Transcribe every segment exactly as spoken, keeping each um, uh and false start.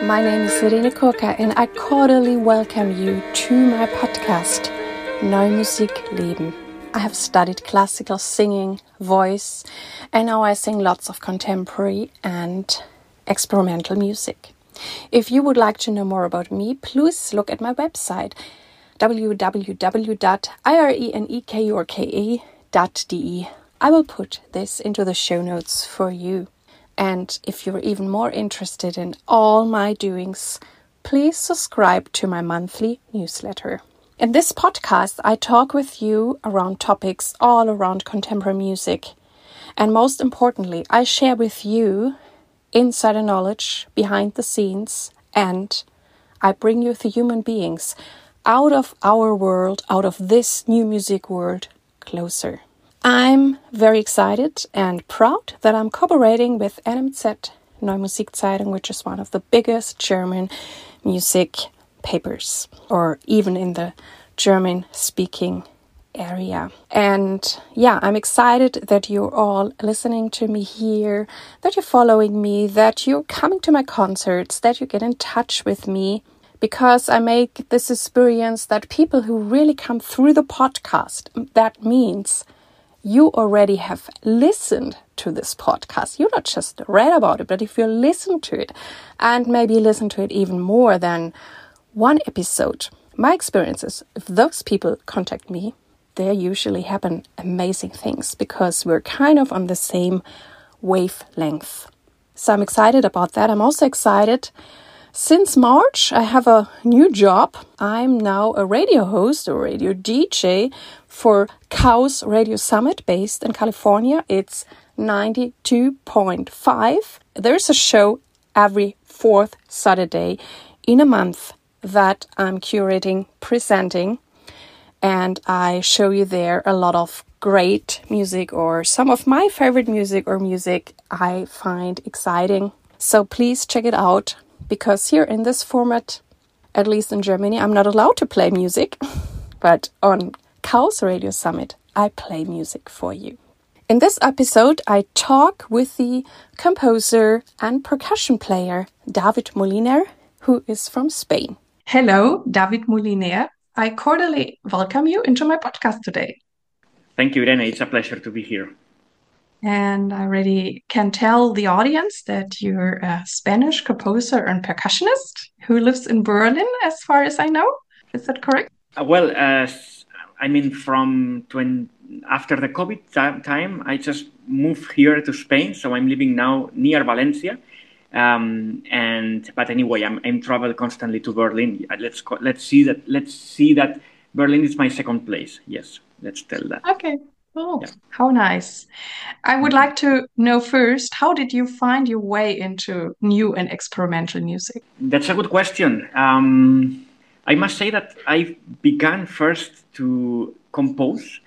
My name is Irene Kurka and I cordially welcome you to my podcast, Neue Musik Leben. I have studied classical singing, voice, and now I sing lots of contemporary and experimental music. If you would like to know more about me, please look at my website, w w w dot irenekurka dot d e. I will put this into the show notes for you. And if you're even more interested in all my doings, please subscribe to my monthly newsletter. In this podcast, I talk with you around topics all around contemporary music. And most importantly, I share with you insider knowledge behind the scenes, and I bring you the human beings out of our world, out of this new music world, closer. I'm very excited and proud that I'm cooperating with N M Z Neue Musikzeitung, which is one of the biggest German music papers, or even in the German-speaking area. And yeah, I'm excited that you're all listening to me here, that you're following me, that you're coming to my concerts, that you get in touch with me, because I make this experience that people who really come through the podcast, that means you already have listened to this podcast. You not just read about it, but if you listen to it and maybe listen to it even more than one episode, my experience is if those people contact me, there usually happen amazing things because we're kind of on the same wavelength. So I'm excited about that. I'm also excited. Since March, I have a new job. I'm now a radio host or radio D J for Chaos Radio Summit based in California. It's ninety-two point five. There's a show every fourth Saturday in a month that I'm curating, presenting, and I show you there a lot of great music or some of my favorite music or music I find exciting. So please check it out. Because here in this format, at least in Germany, I'm not allowed to play music. But on Chaos Radio Summit, I play music for you. In this episode, I talk with the composer and percussion player, David Moliner, who is from Spain. Hello, David Moliner. I cordially welcome you into my podcast today. Thank you, Irene. It's a pleasure to be here. And I already can tell the audience that you're a Spanish composer and percussionist who lives in Berlin, as far as I know. Is that correct? Uh, well, uh, I mean, from twenty, after the COVID t- time, I just moved here to Spain. So I'm living now near Valencia. Um, and but anyway, I'm I'm travel constantly to Berlin. Let's let's see that let's see that Berlin is my second place. Yes, let's tell that. Okay. Oh, yeah. How nice. I would like to know first, how did you find your way into new and experimental music? That's a good question. Um, I must say that I began first to compose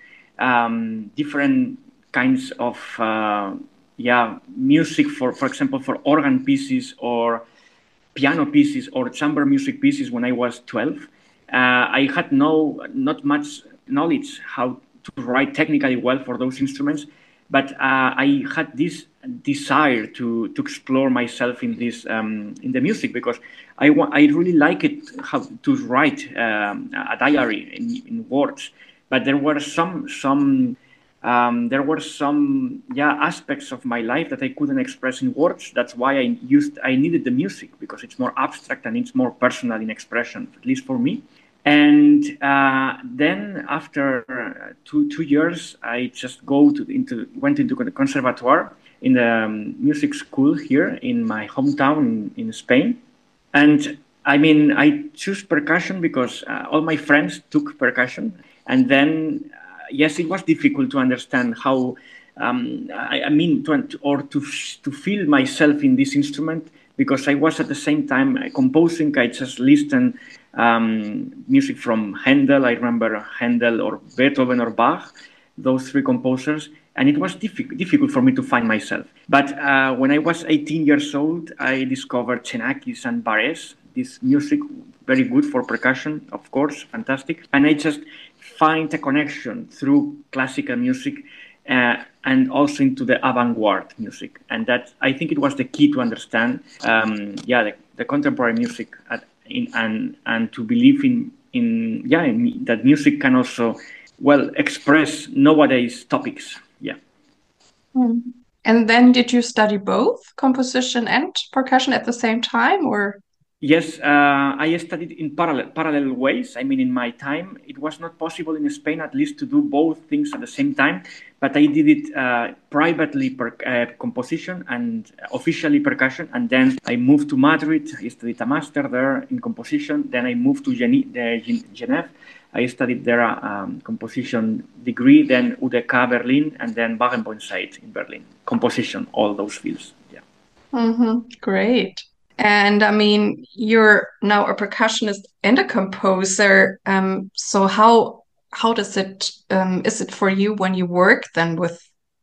um, different kinds of uh, yeah music for, for example, for organ pieces or piano pieces or chamber music pieces when I was twelve. Uh, I had no not much knowledge how to write technically well for those instruments, but uh, I had this desire to to explore myself in this um, in the music because I wa- I really like it how to write um, a diary in, in words, but there were some some um, there were some yeah aspects of my life that I couldn't express in words. That's why I used I needed the music because it's more abstract and it's more personal in expression, at least for me. And uh, then after two two years, I just go to into went into the conservatoire in the um, music school here in my hometown in, in Spain. And I mean, I choose percussion because uh, all my friends took percussion. And then, uh, yes, it was difficult to understand how, um, I, I mean, to, or to to feel myself in this instrument because I was at the same time composing. I just listened. Um, music from Handel, I remember Handel or Beethoven or Bach, those three composers, and it was diffi- difficult for me to find myself. But uh, when I was eighteen years old, I discovered Xenakis and Barès, this music, very good for percussion, of course, fantastic. And I just find a connection through classical music uh, and also into the avant-garde music. And that, I think it was the key to understand, um, yeah, the the contemporary music at, in, and and to believe in in yeah in, that music can also well express nowadays topics. Yeah. Mm. And then did you study both composition and percussion at the same time, or? Yes, uh, I studied in parallel parallel ways. I mean, in my time, it was not possible in Spain, at least, to do both things at the same time. But I did it uh, privately, per, uh, composition and officially percussion. And then I moved to Madrid. I studied a master there in composition. Then I moved to Gene- uh, Geneva. I studied there a um, composition degree. Then U D K Berlin, and then Barenboim site in Berlin. Composition, all those fields. Yeah. Mm-hmm. Great. And I mean, you're now a percussionist and a composer. Um, so how how does it um, is it for you when you work then with,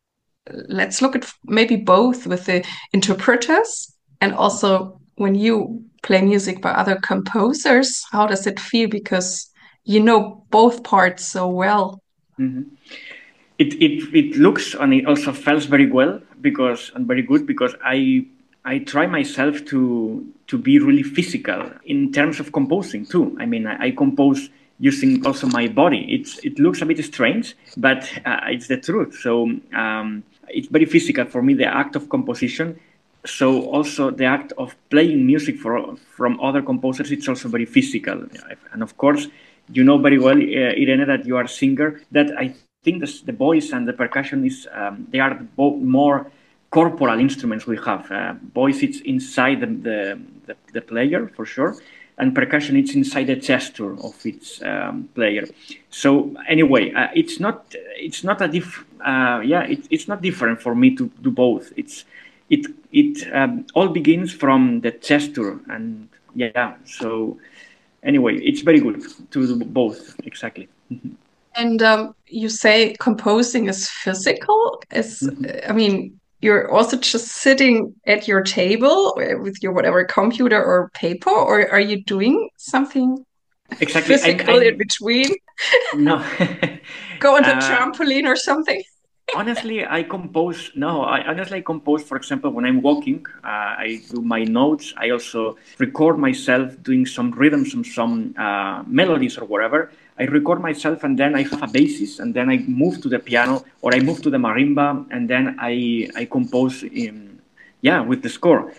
let's look at maybe both with the interpreters and also when you play music by other composers, how does it feel? Because you know both parts so well. Mm-hmm. It, it it looks and it also feels very well because and very good because I I try myself to to be really physical in terms of composing too. I mean, I, I compose using also my body. It's it looks a bit strange, but uh, it's the truth. So um, it's very physical for me. The act of composition. So also the act of playing music for from other composers. It's also very physical, and of course, you know very well, uh, Irene, that you are a singer. That I think the, the voice and the percussion is um, they are both more corporal instruments we have. Uh, voice it's inside the, the, the, the player for sure, and percussion it's inside the gesture of its um, player. So anyway, uh, it's not it's not a diff uh, yeah it, it's not different for me to do both. It's it it um, all begins from the gesture and yeah. So anyway, it's very good to do both exactly. And um, you say composing is physical. Is I mean, you're also just sitting at your table with your whatever computer or paper, or are you doing something Exactly. I'm, physical in I'm between? no. Go on the uh, trampoline or something? honestly, I compose. No, I honestly compose. For example, when I'm walking, uh, I do my notes. I also record myself doing some rhythms, some some uh, melodies or whatever. I record myself, and then I have a basis, and then I move to the piano or I move to the marimba, and then I I compose in yeah with the score,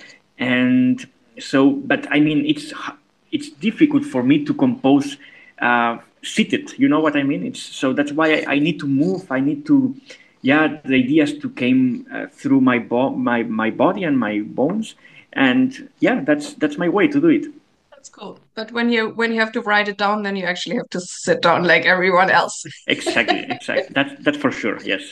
and so. But I mean, it's it's difficult for me to compose uh, seated. You know what I mean? It's so that's why I, I need to move. I need to, yeah. The ideas to came uh, through my bo- my my body and my bones, and yeah, that's that's my way to do it. That's cool. But when you when you have to write it down, then you actually have to sit down like everyone else. Exactly, exactly. That's that's for sure. Yes.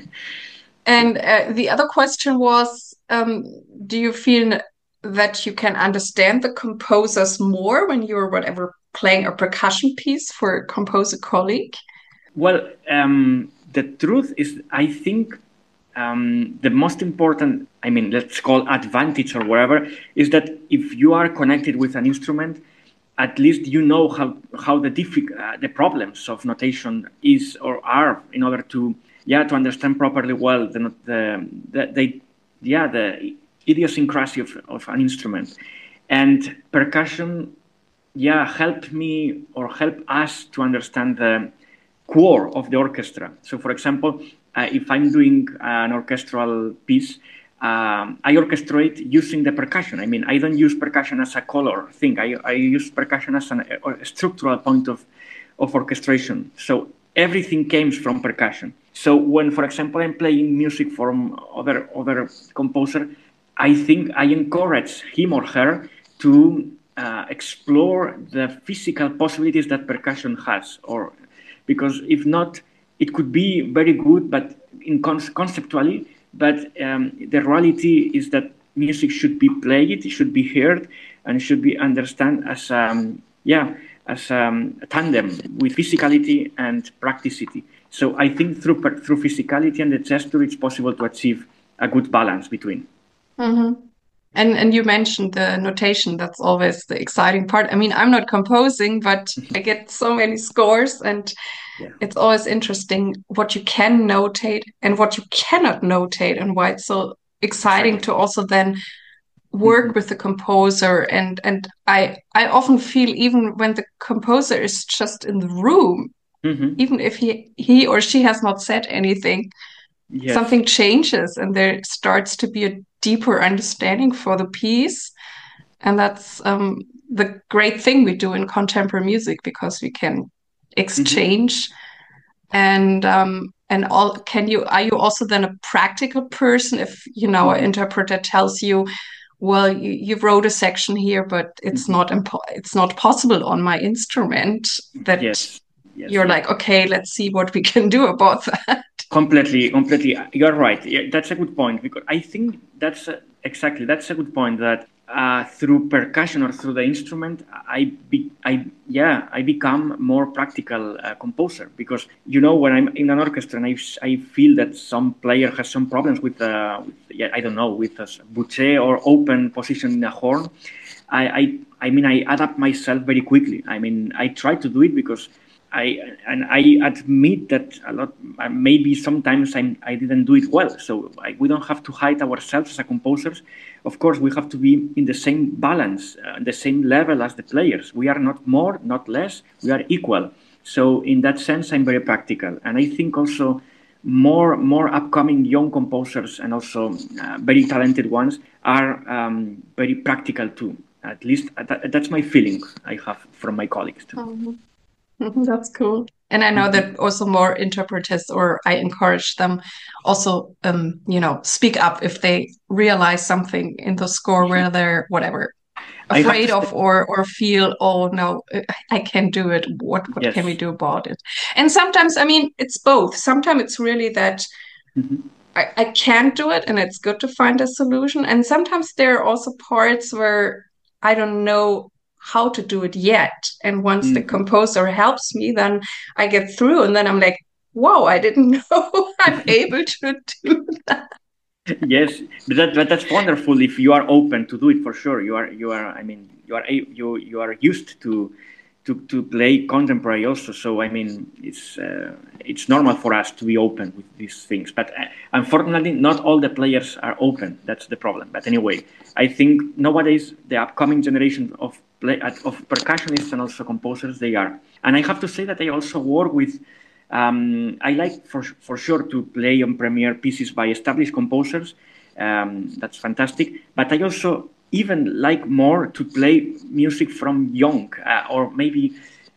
Yeah. And uh, the other question was, um, do you feel that you can understand the composers more when you're whatever playing a percussion piece for a composer colleague? Well, um, the truth is, I think um, the most important, I mean, let's call advantage or whatever, is that if you are connected with an instrument, at least you know how how the diffi- uh, the problems of notation is or are in order to yeah to understand properly well the the, the, the yeah the idiosyncrasy of, of an instrument, and percussion yeah help me or help us to understand the core of the orchestra. So, for example, uh, if I'm doing an orchestral piece, um, I orchestrate using the percussion. I mean, I don't use percussion as a color thing. I, I use percussion as an, a structural point of, of orchestration. So everything comes from percussion. So when, for example, I'm playing music from other other composer, I think I encourage him or her to uh, explore the physical possibilities that percussion has, or because if not, it could be very good, but in con- conceptually. But um, the reality is that music should be played, it should be heard, and should be understood as um, yeah as um, a tandem with physicality and practicity. So I think through through physicality and the gesture, it's possible to achieve a good balance between. Mm-hmm. And and you mentioned the notation. That's always the exciting part. I mean, I'm not composing, but I get so many scores, and Yeah. it's always interesting what you can notate and what you cannot notate, and why it's so exciting Exactly. to also then work Mhm. with the composer, and and I I often feel even when the composer is just in the room, Mhm. even if he he or she has not said anything, Yes. something changes and there starts to be a deeper understanding for the piece. And that's um, the great thing we do in contemporary music, because we can Mhm. exchange and um, and all. Can you are you also then a practical person if you know an Mhm. interpreter tells you, well, you, you wrote a section here, but it's Mhm. not impo- it's not possible on my instrument, that Yes. Yes. you're Yes. like, okay, let's see what we can do about that. Completely, completely. You're right. Yeah, that's a good point, because I think that's a, exactly that's a good point. That uh, through percussion or through the instrument, I be, I yeah, I become more practical uh, composer, because you know when I'm in an orchestra and I, I feel that some player has some problems with, uh, with yeah, I don't know, with a bouche or open position in a horn. I, I I mean I adapt myself very quickly. I mean I try to do it because I and I admit that a lot maybe sometimes I'm, I didn't do it well. So I, we don't have to hide ourselves as a composers. Of course, we have to be in the same balance, uh, the same level as the players. We are not more, not less. We are equal. So in that sense, I'm very practical, and I think also more more upcoming young composers and also uh, very talented ones are um, very practical too. At least uh, that, that's my feeling I have from my colleagues too. Mhm. Mhm, that's cool. And I know Mhm. that also more interpreters, or I encourage them also, um, you know, speak up if they realize something in the score where they're whatever I have to afraid say of, or or feel, oh no, I can't do it. What what can we yes. do about it? And sometimes, I mean, it's both. Sometimes it's really that Mhm. I, I can't do it, and it's good to find a solution. And sometimes there are also parts where I don't know how to do it yet. And once the Mhm. composer helps me, then I get through, and then I'm like, wow, I didn't know I'm able to do that. Yes, but that, but that's wonderful if you are open to do it for sure. You are you are I mean you are a- you you are used to to, to play contemporary also. So I mean it's uh, it's normal for us to be open with these things. But uh, unfortunately, not all the players are open. That's the problem. But anyway, I think nowadays the upcoming generation of play of percussionists and also composers, they are. And I have to say that I also work with um, I like for, for sure to play on premiere pieces by established composers. Um, that's fantastic. But I also even like more to play music from young uh, or maybe,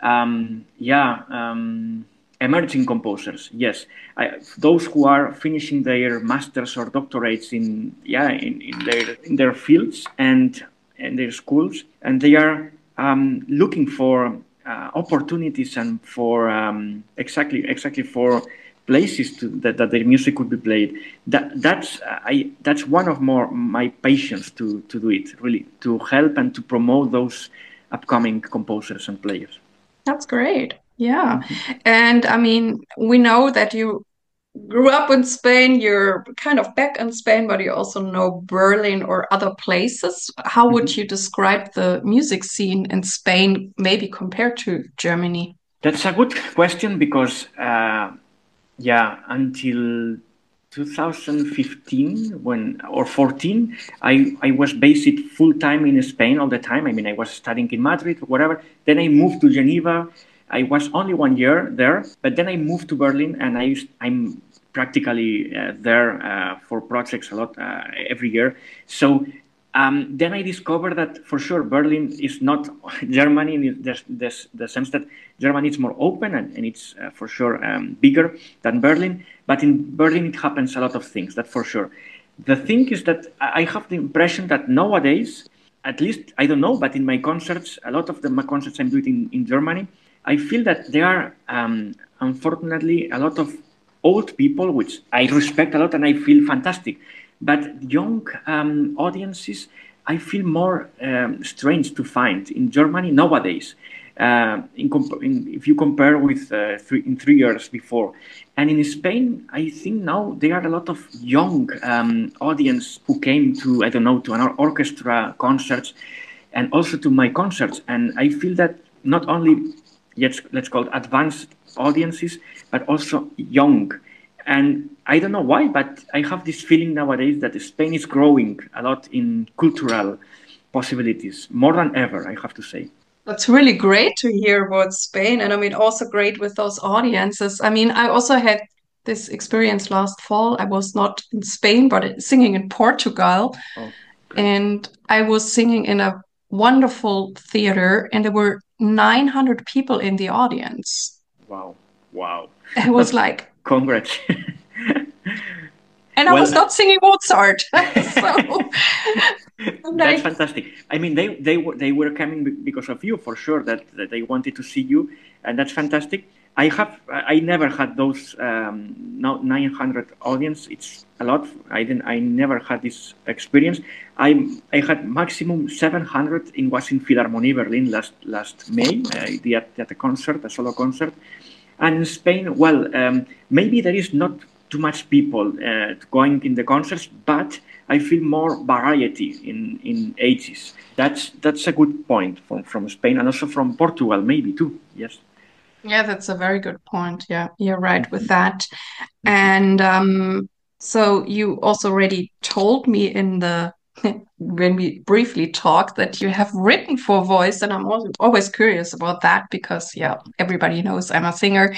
um, yeah, um, emerging composers. Yes, I, those who are finishing their masters or doctorates in yeah in, in their in their fields and in their schools, and they are um, looking for uh, opportunities and for um, exactly exactly for places to, that, that their music could be played. That that's I that's one of more my passions to to do it, really, to help and to promote those upcoming composers and players. That's great. Yeah. Mhm. And I mean, we know that you grew up in Spain, you're kind of back in Spain, but you also know Berlin or other places. How would Mhm. you describe the music scene in Spain, maybe compared to Germany? That's a good question because uh, yeah, until two thousand fifteen when or fourteen, I I was based full time in Spain all the time. I mean, I was studying in Madrid or whatever. Then I moved to Geneva. I was only one year there, but then I moved to Berlin, and I used, I'm practically uh, there uh, for projects a lot uh, every year. So um, then I discovered that for sure Berlin is not Germany in the, the, the sense that Germany is more open and, and it's uh, for sure um, bigger than Berlin. But in Berlin it happens a lot of things, that for sure. The thing is that I have the impression that nowadays, at least I don't know, but in my concerts, a lot of the my concerts I'm doing in, in Germany, I feel that there are um, unfortunately a lot of old people, which I respect a lot and I feel fantastic. But young um, audiences, I feel more um, strange to find in Germany nowadays. Uh, in, comp- in, if you compare with uh, three, in three years before, and in Spain, I think now there are a lot of young um, audience who came to I don't know to an or- orchestra concerts, and also to my concerts, and I feel that not only let's let's call it advanced audiences, but also young. and I don't know why, but I have this feeling nowadays that Spain is growing a lot in cultural possibilities, more than ever, I have to say. That's really great to hear about Spain. And I mean, also great with those audiences. I mean, I also had this experience last fall. I was not in Spain, but singing in Portugal. Oh, great. And I was singing in a wonderful theater, and there were nine hundred people in the audience. Wow. Wow. It was like, Congrats. and I Well, was not singing Mozart. So That's like, fantastic. I mean, they they were they were coming be- because of you for sure. That, that they wanted to see you, and that's fantastic. I have I I never had those um, no nine hundred audience. It's a lot. I didn't. I never had this experience. I I had maximum seven hundred in was in Philharmonie Berlin last last May. I did at, at a concert, a solo concert. And in Spain, well, um, maybe there is not too much people uh, going in the concerts, but I feel more variety in, in ages. That's that's a good point from, from Spain and also from Portugal, maybe too. Yes. yeah, that's a very good point. Yeah, you're right with that. And um, so you also already told me in the when we briefly talked that you have written for voice, and I'm also always curious about that because yeah, everybody knows I'm a singer.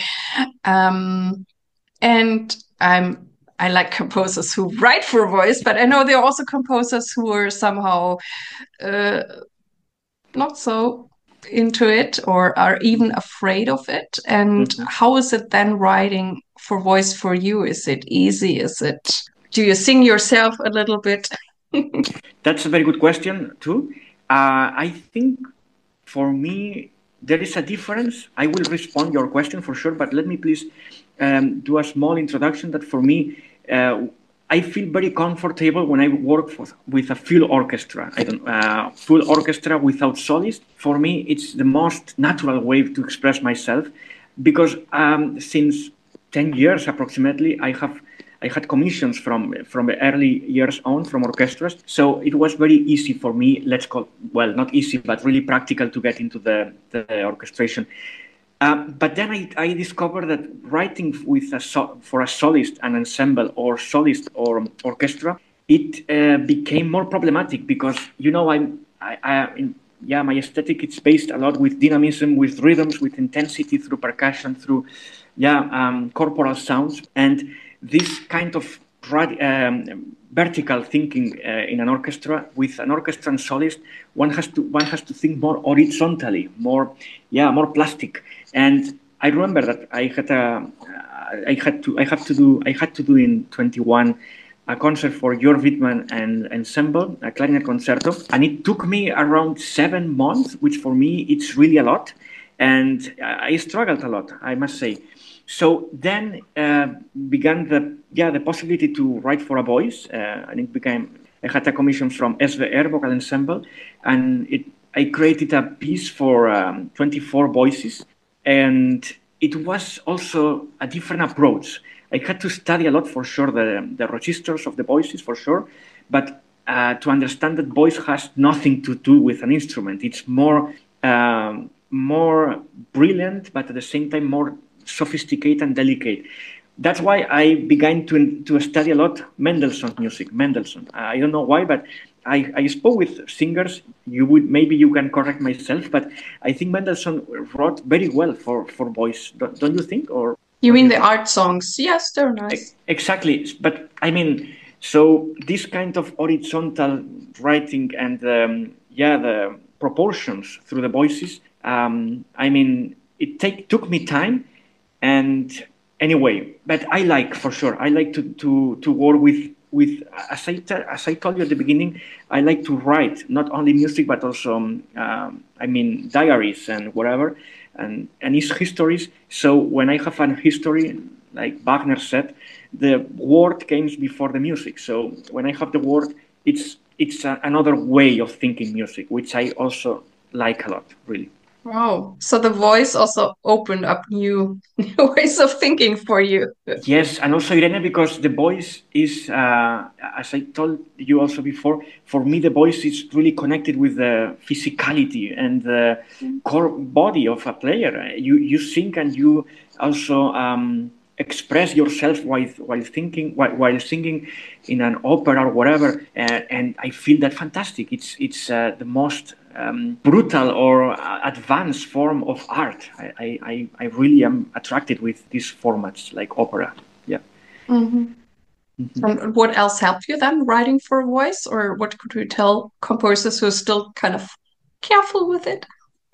Um, and I'm I like composers who write for voice, but I know there are also composers who are somehow uh, not so into it or are even afraid of it. And Mhm. how is it then writing for voice for you? Is it easy? Is it, do you sing yourself a little bit? That's a very good question too. Uh, I think for me there is a difference. I will respond your question for sure, but let me please um, do a small introduction. That for me, uh, I feel very comfortable when I work for, with a full orchestra. I don't uh, full orchestra without solist. For me, it's the most natural way to express myself, because um, since ten years approximately, I have I had commissions from from the early years on from orchestras, so it was very easy for me. Let's call well, not easy, but really practical to get into the, the orchestration. Um, but then I, I discovered that writing with a so, for a solist, an ensemble, or solist or orchestra, it uh, became more problematic because you know I'm I, I in, yeah my aesthetic it's based a lot with dynamism, with rhythms, with intensity through percussion, through yeah um, corporal sounds, and this kind of um, vertical thinking uh, in an orchestra. With an orchestra and solist, one has to one has to think more horizontally, more yeah more plastic. And I remember that I had a I had to I have to do I had to do in twenty-one a concert for Jörg Wittmann and ensemble, a clarinet concerto, and it took me around seven months, which for me it's really a lot, and I struggled a lot, I must say. So then uh, began the yeah the possibility to write for a voice, uh, and it became I had a commission from S V R Vocal Ensemble, and it I created a piece for um, twenty-four voices, and it was also a different approach. I had to study a lot for sure the the registers of the voices for sure, but uh, to understand that voice has nothing to do with an instrument. It's more um, more brilliant, but at the same time more sophisticated and delicate. That's why I began to to study a lot Mendelssohn music. Mendelssohn. I don't know why, but I, I spoke with singers. You would maybe you can correct myself, but I think Mendelssohn wrote very well for for voice. Don't, don't you think? Or You mean the art songs? Yes, they're nice. Exactly, but I mean, so this kind of horizontal writing and um, yeah, the proportions through the voices. Um, I mean, it take took me time. And anyway, but I like for sure. I like to to to work with with as I t- as I told you at the beginning. I like to write not only music but also um, um, I mean diaries and whatever, and and its histories. So when I have an history, like Wagner said, the word comes before the music. So when I have the word, it's it's a, another way of thinking music, which I also like a lot, really. Wow. So the voice also opened up new, new ways of thinking for you. Yes, and also Irene, because the voice is, uh, as I told you also before, for me the voice is really connected with the physicality and the core body of a player. You you sing and you also um, express yourself while while thinking while, while singing in an opera or whatever, uh, and I feel that fantastic. It's it's uh, the most um, brutal or uh, advanced form of art. I, I I really am attracted with these formats like opera. Yeah. Mm-hmm. Mm-hmm. And what else helped you then writing for voice, or what could you tell composers who are still kind of careful with it?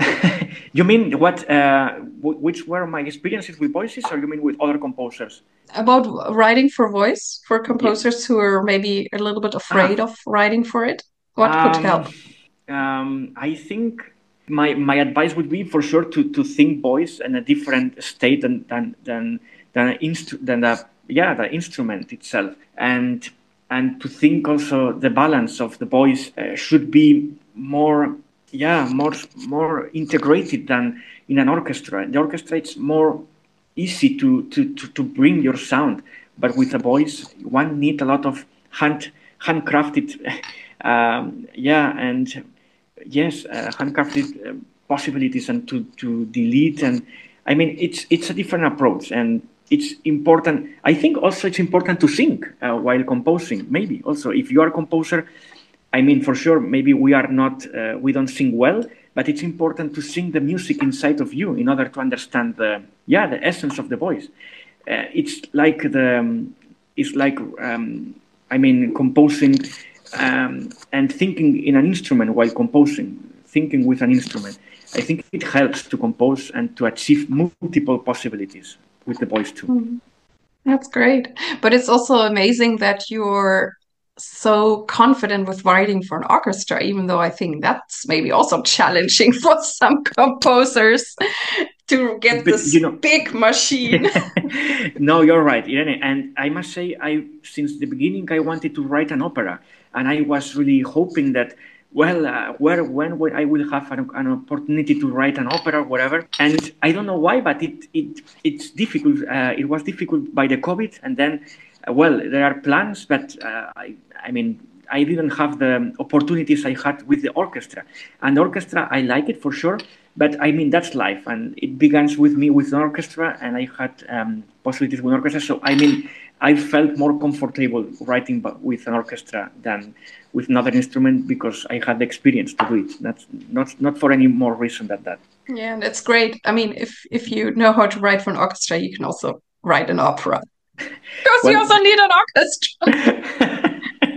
You mean what? Uh, w- which were my experiences with voices, or you mean with other composers? About writing for voice for composers yeah. who are maybe a little bit afraid ah. of writing for it. What um, could help? Um, I think my my advice would be for sure to, to think voice in a different state than than than than, instru- than the yeah the instrument itself, and and to think also the balance of the voice uh, should be more yeah more more integrated than in an orchestra. In the orchestra, it's more easy to, to, to, to bring your sound, but with a voice, one need a lot of hand handcrafted, um, yeah, and yes, uh, handcrafted uh, possibilities and to, to delete, and I mean it's it's a different approach, and it's important. I think also it's important to sing uh, while composing. Maybe also if you are a composer, I mean for sure maybe we are not uh, we don't sing well, but it's important to sing the music inside of you in order to understand the yeah the essence of the voice. Uh, it's like the um, it's like um, I mean composing um, and thinking in an instrument while composing, thinking with an instrument. I think it helps to compose and to achieve multiple possibilities with the voice too. Mm. That's great, but it's also amazing that you're so confident with writing for an orchestra, even though I think that's maybe also challenging for some composers to get but, this you know, big machine. No, you're right, Irene. And I must say, I since the beginning, I wanted to write an opera, and I was really hoping that, well, uh, where when, when I will have an, an opportunity to write an opera or whatever. And I don't know why, but it it it's difficult. Uh, it was difficult by the COVID, and then, uh, well, there are plans, but uh, I I mean. I didn't have the opportunities I had with the orchestra. And the orchestra, I like it for sure, but I mean, that's life. And it begins with me with an orchestra, and I had um, possibilities with an orchestra. So, I mean, I felt more comfortable writing with an orchestra than with another instrument because I had the experience to do it. That's not, not for any more reason than that. Yeah, and it's great. I mean, if, if you know how to write for an orchestra, you can also write an opera. Because well, you also need an orchestra.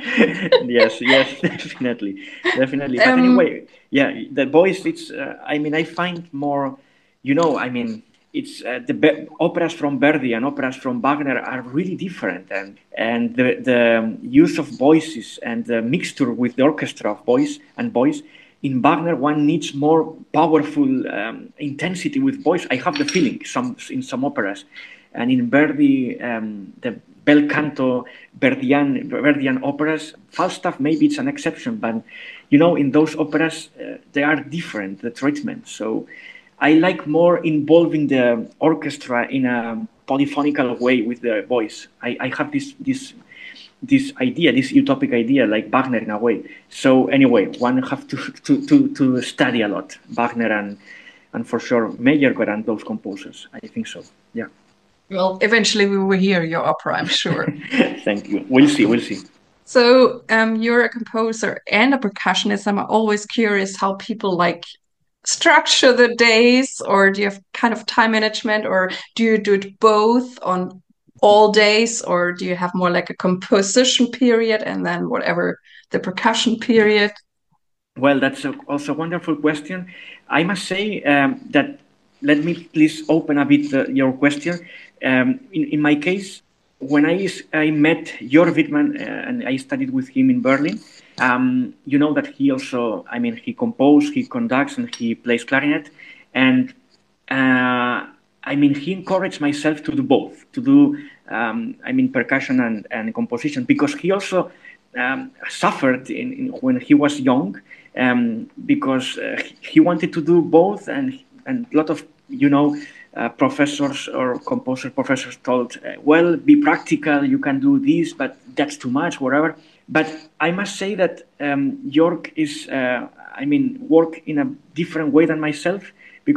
yes, yes, definitely, definitely. But um, anyway, yeah, the voice. It's. Uh, I mean, I find more. You know, I mean, it's uh, the be- operas from Verdi and operas from Wagner are really different, and and the the use of voices and the mixture with the orchestra of voice and voice. In Wagner, one needs more powerful um, intensity with voice. I have the feeling some in some operas, and in Verdi, um, the bel canto, Verdian, Verdian operas, Falstaff, maybe it's an exception, but you know, in those operas, uh, they are different, the treatment. So I like more involving the orchestra in a polyphonical way with the voice. I, I have this this this idea, this utopic idea, like Wagner in a way. So anyway, one have to to, to, to study a lot, Wagner and and for sure Meyerbeer and those composers. I think so. Yeah. Well, eventually we will hear your opera, I'm sure. Thank you. We'll see. We'll see. So um, you're a composer and a percussionist. I'm always curious how people like structure the days, or do you have kind of time management, or do you do it both on all days, or do you have more like a composition period and then whatever the percussion period? Well, that's a, also a wonderful question. I must say um, that, let me please open a bit uh, your question. Um, in, in my case, when I, I met Jörg Wittmann uh, and I studied with him in Berlin, um, you know that he also, I mean, he composes, he conducts, and he plays clarinet. And uh, I mean, he encouraged myself to do both, to do, um, I mean, percussion and, and composition, because he also um, suffered in, in, when he was young, um, because uh, he wanted to do both, and and a lot of, you know, uh, professors or composer professors told, uh, well, be practical, you can do this, but that's too much, whatever. But I must say that um, Jörg is, uh, I mean, work in a different way than myself, because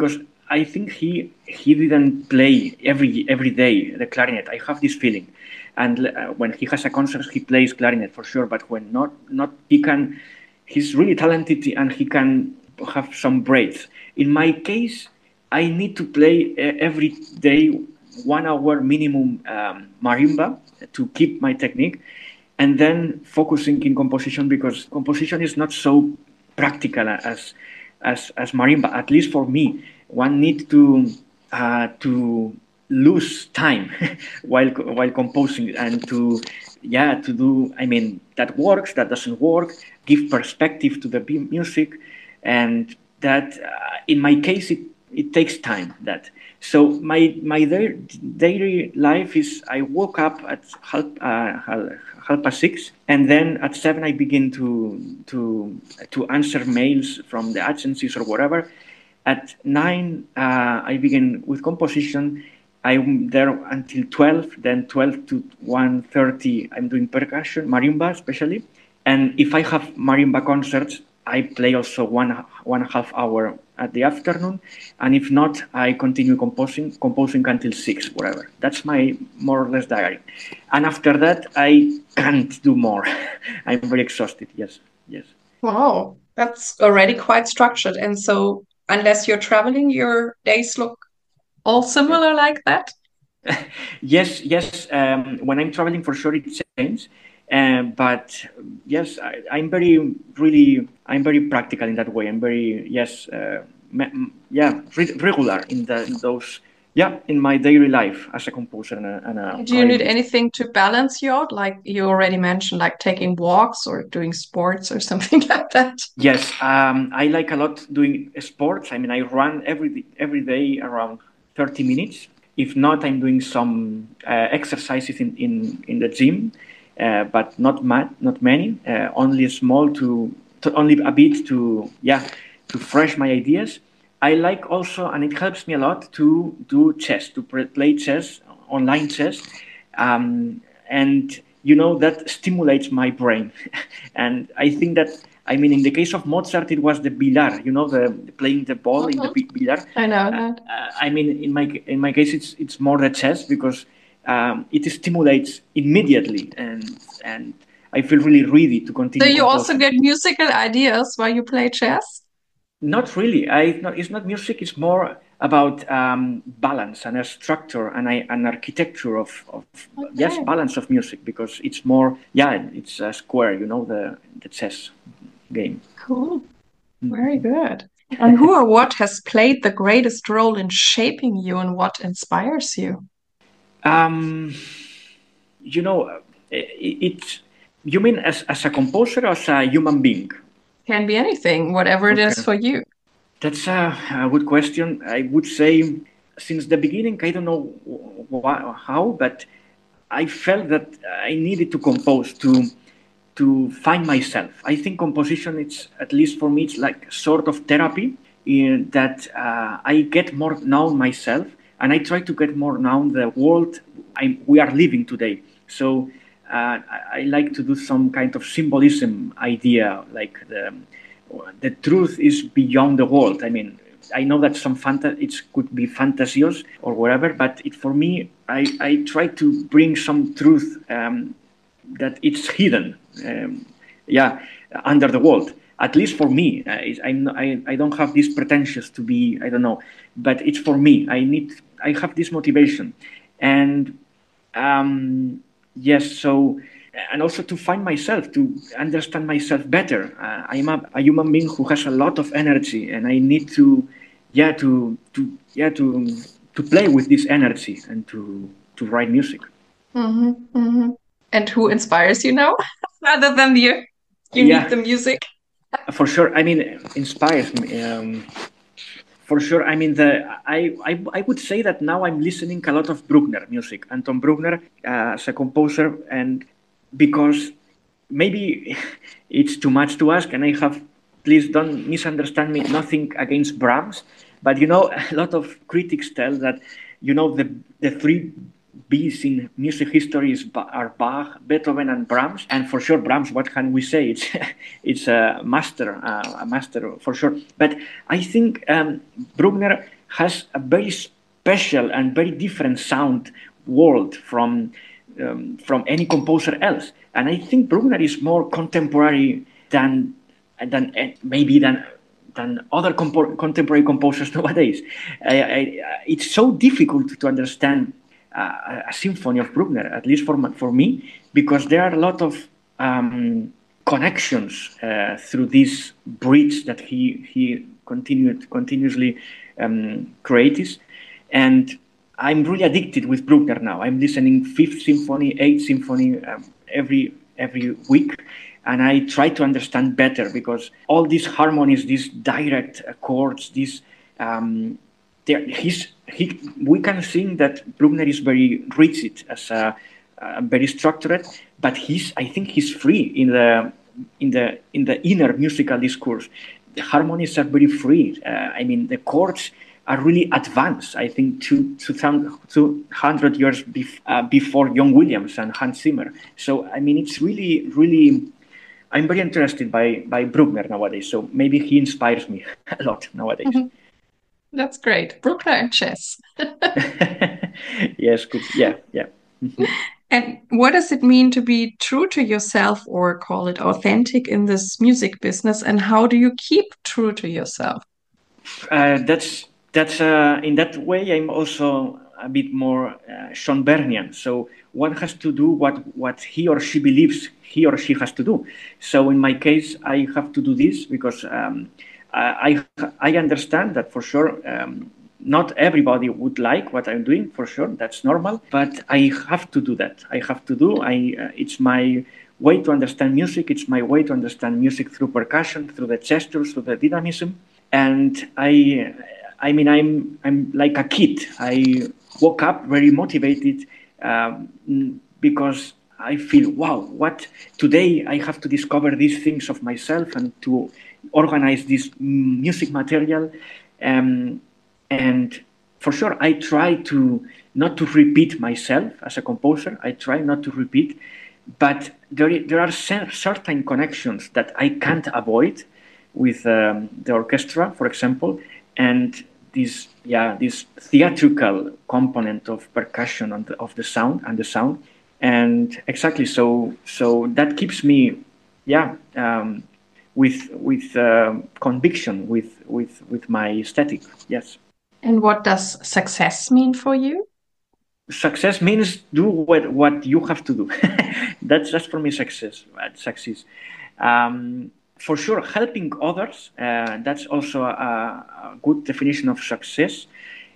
I think he he didn't play every every day the clarinet. I have this feeling, and uh, when he has a concert, he plays clarinet for sure. But when not, not he can. He's really talented and he can have some breaks. In my case, I need to play uh, every day one hour minimum um, marimba to keep my technique, and then focusing in composition, because composition is not so practical as as as marimba. At least for me, one needs to uh, to lose time while while composing, and to yeah to do. I mean, that works, that doesn't work. Give perspective to the music, and that uh, in my case it it takes time. That so my my da- daily life is I woke up at half uh, half, half past six, and then at seven I begin to to to answer mails from the agencies or whatever. At nine uh, I begin with composition. I'm there until twelve. Then twelve to one thirty I'm doing percussion, marimba especially. And if I have marimba concerts, I play also one one and a half hour at the afternoon, and if not, I continue composing composing until six, whatever. That's my more or less diary. And after that, I can't do more. I'm very exhausted. Yes, yes. Wow, that's already quite structured. And so, unless you're traveling, your days look all similar like that? Yes, yes. Um, when I'm traveling, for sure it changes. Um, but yes, I, I'm very, really, I'm very practical in that way. I'm very, yes, uh, me- yeah, re- regular in, the, in those, yeah, in my daily life as a composer and a, and a Do you need artist. anything to balance you out? Like you already mentioned, like taking walks or doing sports or something like that? Yes, um, I like a lot doing sports. I mean, I run every every day around thirty minutes. If not, I'm doing some uh, exercises in, in, in the gym, uh, but not ma- not many. Uh, only small to, to only a bit to yeah to fresh my ideas. I like also, and it helps me a lot to do chess, to pre- play chess, online chess, um, and you know that stimulates my brain. And I think that, I mean, in the case of Mozart, it was the billar, you know, the playing the ball in the Mhm. billar. I know Uh, that. uh, I mean, in my in my case, it's it's more the chess, because um, it stimulates immediately, and and I feel really ready to So continue you also composing. get musical ideas while you play chess? Not really. I it's not, it's not music. It's more about um, balance and a structure and I, an architecture of, of yes, Okay, balance of music, because it's more, yeah, it's a square. You know, the the chess game. cool. Very good. And who or what has played the greatest role in shaping you and what inspires you? Um, you know, it, it you mean as as a composer or as a human being? Can be anything, whatever it is Okay. for you. That's a, a good question. I would say since the beginning, I don't know wh- how, but I felt that I needed to compose to to find myself. I think composition, it's at least for me, it's like sort of therapy in that uh, I get more known myself, and I try to get more known the world I, we are living today. So uh, I, I like to do some kind of symbolism idea, like the the truth is beyond the world. I mean, I know that some fanta- it could be fantasios or whatever, but it, for me, I, I try to bring some truth um, that it's hidden, um, yeah, under the world. At least for me, I, I'm, I, I don't have this pretentious to be, I don't know, but it's for me. I need, I have this motivation, and um, yes, so, and also to find myself, to understand myself better. Uh, I'm a, a human being who has a lot of energy, and I need to, yeah, to, to, yeah, to, to play with this energy and to, to write music. Hmm hmm And who inspires you now, other than you? You need Yeah, the music. for sure. I mean, inspires me. Um, for sure. I mean, the I, I I would say that now I'm listening a lot of Bruckner music, Anton Bruckner uh, as a composer, and because maybe it's too much to ask, and I have, please don't misunderstand me, nothing against Brahms, but you know, a lot of critics tell that, you know, the the three B's in music history is, are Bach, Beethoven, and Brahms. And for sure, Brahms, what can we say? It's it's a master, uh, a master for sure. But I think um, Bruckner has a very special and very different sound world from um, from any composer else. And I think Bruckner is more contemporary than than maybe than than other compo- contemporary composers nowadays. I, I, it's so difficult to understand uh, a symphony of Bruckner, at least for for me, because there are a lot of um, connections uh, through this bridge that he he continued continuously um, creates, and I'm really addicted with Bruckner now. I'm listening Fifth Symphony, Eighth Symphony um, every every week, and I try to understand better because all these harmonies, these direct chords, these um, he's, he we can think that Bruckner is very rigid as a uh, very structured, but he's I think he's free in the in the in the inner musical discourse. The harmonies are very free. Uh, I mean, the chords are really advanced. I think two two hundred years bef- uh, before John Williams and Hans Zimmer. So I mean, it's really really. I'm very interested by by Bruckner nowadays. So maybe he inspires me a lot nowadays. Mm-hmm. That's great. Bruckner and chess. Yes, good. Yeah, yeah. Mm-hmm. And what does it mean to be true to yourself, or call it authentic, in this music business? And how do you keep true to yourself? Uh, that's that's uh, in that way. I'm also a bit more uh, Schönbergian. So one has to do what what he or she believes he or she has to do. So in my case, I have to do this because um, I I understand that for sure. Um, Not everybody would like what I'm doing, for sure. That's normal. But I have to do that. I have to do. I. Uh, it's my way to understand music. It's my way to understand music through percussion, through the gestures, through the dynamism. And I, I mean, I'm I'm like a kid. I woke up very motivated um, because I feel, wow, what today I have to discover these things of myself and to organize this music material. Um, And for sure, I try to not to repeat myself as a composer. I try not to repeat, but there, there are certain connections that I can't avoid with um, the orchestra, for example, and this, yeah, this theatrical component of percussion on the, of the sound and the sound, and exactly so. So that keeps me, yeah. Um, with with uh, conviction, with with with my aesthetic, yes. And what does success mean for you? Success means do what, what you have to do. that's that's for me success. Success. Um, for sure, helping others. Uh, that's also a, a good definition of success.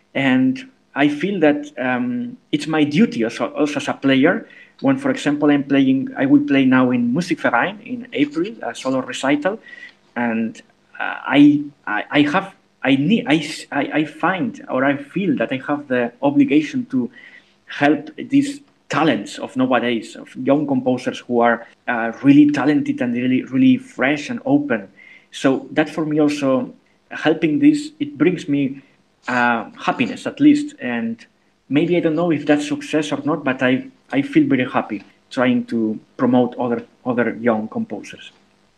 And I feel that um, it's my duty also, also as a player. When, for example, I'm playing, I will play now in Musikverein in April, a solo recital, and uh, I, I I have. I need. I, I find or I feel that I have the obligation to help these talents of nowadays, of young composers who are uh, really talented and really, really fresh and open. So that for me also, helping this, it brings me uh, happiness at least. And maybe I don't know if that's success or not, but I, I feel very happy trying to promote other other young composers.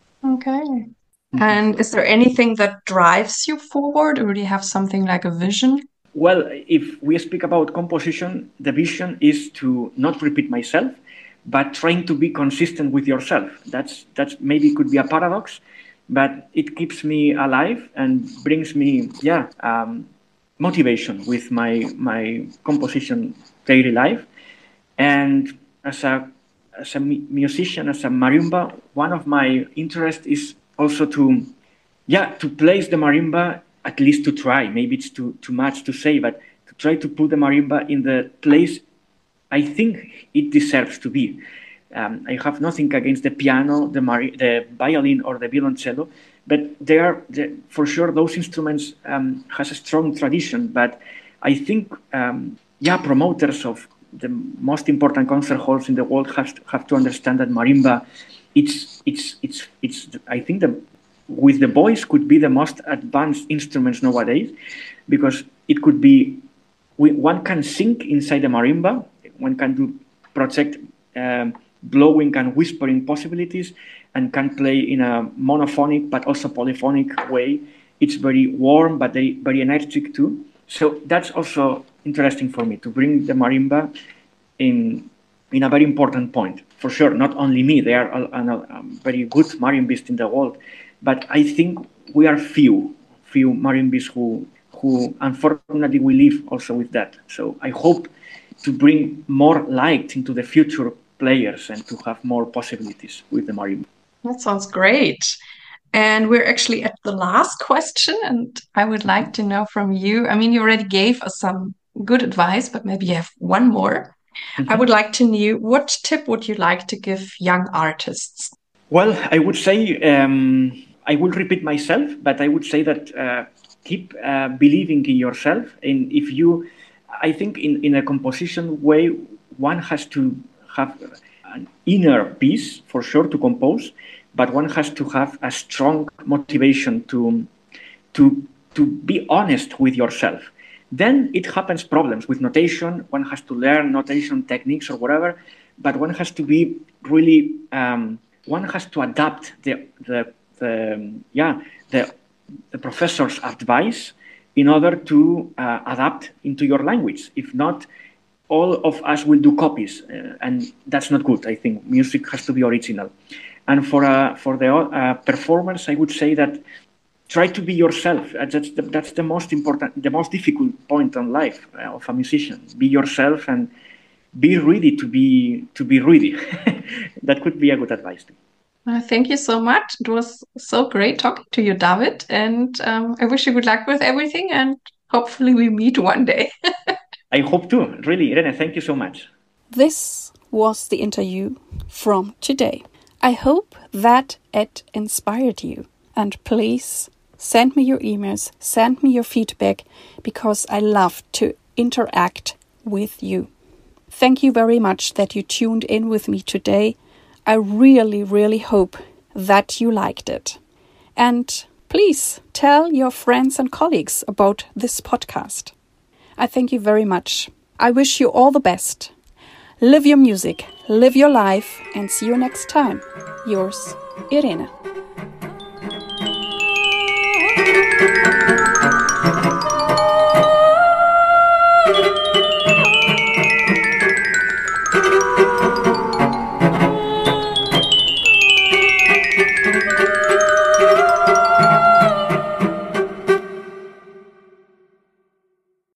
Okay. And is there anything that drives you forward, or do you have something like a vision? Well, if we speak about composition, the vision is to not repeat myself, but trying to be consistent with yourself. That's that's maybe could be a paradox, but it keeps me alive and brings me, yeah, um, motivation with my my composition daily life. And as a as a musician, as a marimba, one of my interests is also to, yeah, to place the marimba, at least to try. Maybe it's too too much to say, but to try to put the marimba in the place I think it deserves to be. Um, I have nothing against the piano, the mari- the violin, or the violoncello, but they are they, for sure those instruments um, has a strong tradition. But I think, um, yeah, promoters of the most important concert halls in the world have to, have to understand that marimba, it's it's it's it's. I think the with the voice could be the most advanced instruments nowadays, because it could be we, one can sing inside the marimba, one can do project um, blowing and whispering possibilities, and can play in a monophonic but also polyphonic way. It's very warm but very, very energetic too. So that's also interesting for me to bring the marimba in in a very important point. For sure, not only me, there are a, a, a very good marimbist in the world, but I think we are few, few marimbis who, who unfortunately we live also with that. So I hope to bring more light into the future players and to have more possibilities with the marimba. That sounds great. And we're actually at the last question, and I would like to know from you. I mean, you already gave us some good advice, but maybe you have one more. Mm-hmm. I would like to know, what tip would you like to give young artists? Well, I would say, um, I will repeat myself, but I would say that uh, keep uh, believing in yourself. And if you, I think in, in a composition way, one has to have an inner peace, for sure, to compose, but one has to have a strong motivation to, to, to be honest with yourself. Then it happens problems with notation. One has to learn notation techniques or whatever, but one has to be really, um, one has to adapt the, the, the um, yeah, the, the professor's advice in order to uh, adapt into your language. If not, all of us will do copies, uh, and that's not good. I think music has to be original. And for uh, for the uh, performers, I would say that try to be yourself. Uh, that's the, that's the most important, the most difficult point in life uh, of a musician. Be yourself and be ready to be to be ready. That could be a good advice. Uh, thank you so much. It was so great talking to you, David. And um, I wish you good luck with everything. And hopefully we meet one day. I hope to. Really, Irene, thank you so much. This was the interview from today. I hope that it inspired you. And please send me your emails, send me your feedback, because I love to interact with you. Thank you very much that you tuned in with me today. I really, really hope that you liked it. And please tell your friends and colleagues about this podcast. I thank you very much. I wish you all the best. Live your music, live your life, and see you next time. Yours, Irene.